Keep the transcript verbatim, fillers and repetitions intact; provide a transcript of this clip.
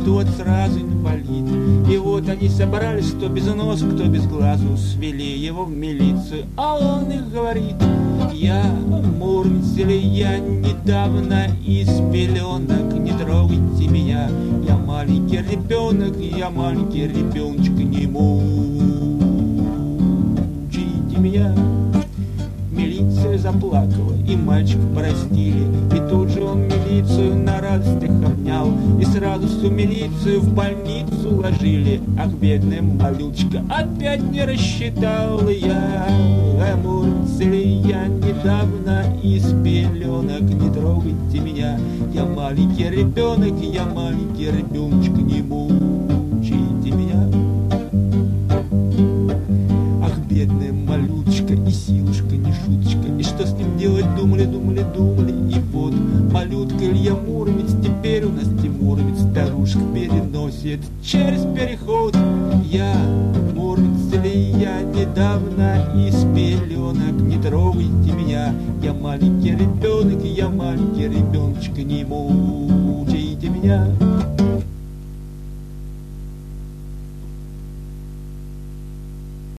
тот сразу инвалид. И вот они собрались, кто без носа, кто без глазу, свели его в милицию, а он их говорит: я Мурмцель, я недавно из пеленок, не трогайте меня, я маленький ребенок, я маленький ребеночек, не мучите меня. Милиция заплакала, и мальчик простили, и тут же он милицию на радостях обнял, и сразу всю милицию в больницу ложили. Ах, бедная малючка, опять не рассчитал я, Мурмцель, я недавно из пеленок, не трогайте меня, я маленький ребенок, я маленький ребеночек, не мучите меня. Ах, бедная малючка, и силушка не шуточка, и что с ним делать думали, думали, думали, и вот малютка Илья Муромец теперь у нас Тимуровец, старушек переносит через переход. Я Мурмцель, я недавно из пеленок, не трогайте меня, я маленький ребенок, я маленький ребеночек, не мучайте меня.